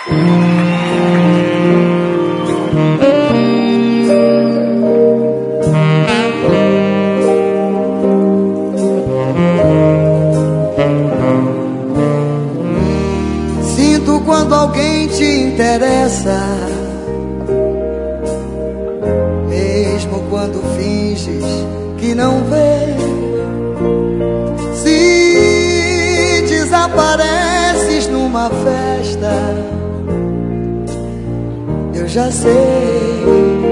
Sinto quando alguém te interessa, mesmo quando finges que não vê. Se desapareces numa festa, eu já sei.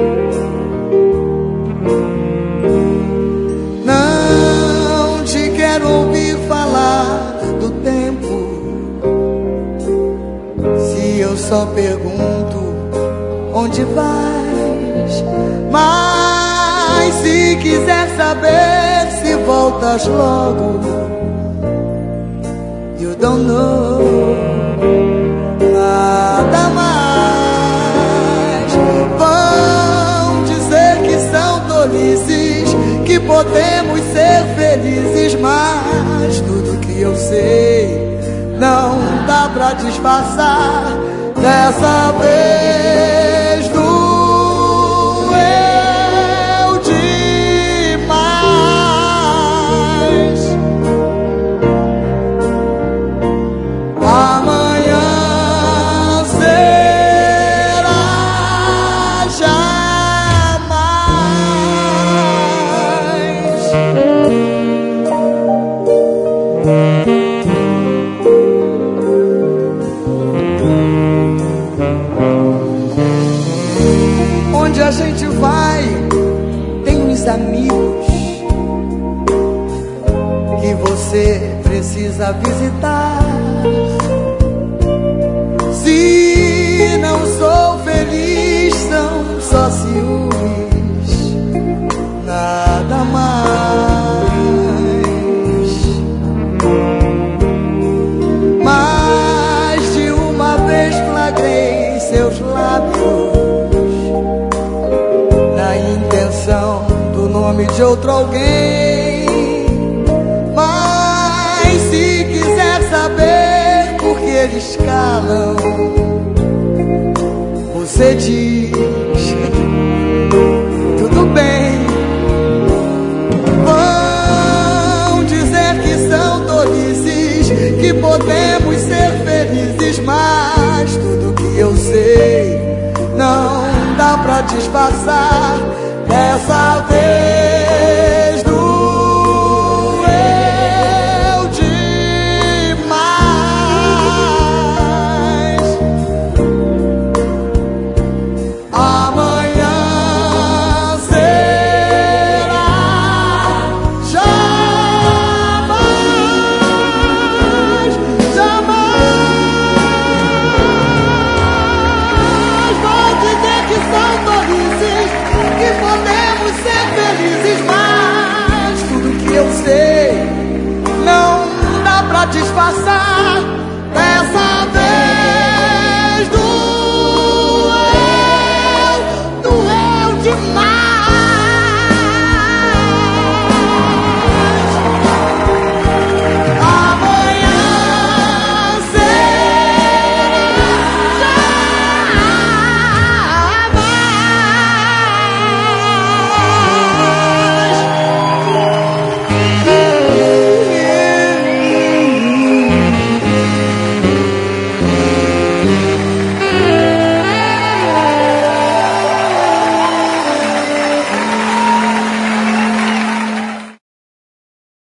Não te quero ouvir falar do tempo, se eu só pergunto onde vais. Mas se quiser saber se voltas logo, you don't know nada mais. Vão dizer que são tolices, que podemos ser felizes, mas tudo que eu sei não dá pra disfarçar. Dessa vez doeu demais. Amanhã será jamais. Onde a gente vai, tem uns amigos que você precisa visitar. Se não sou feliz, são só ciúmes, nada mais. Mais de uma vez flagrei seus lábios na intenção do nome de outro alguém. Mas se quiser saber por que eles calam, você diz tudo bem. Vão dizer que são tolices, que podemos ser felizes, mas tudo que eu sei não dá pra disfarçar. Dessa vez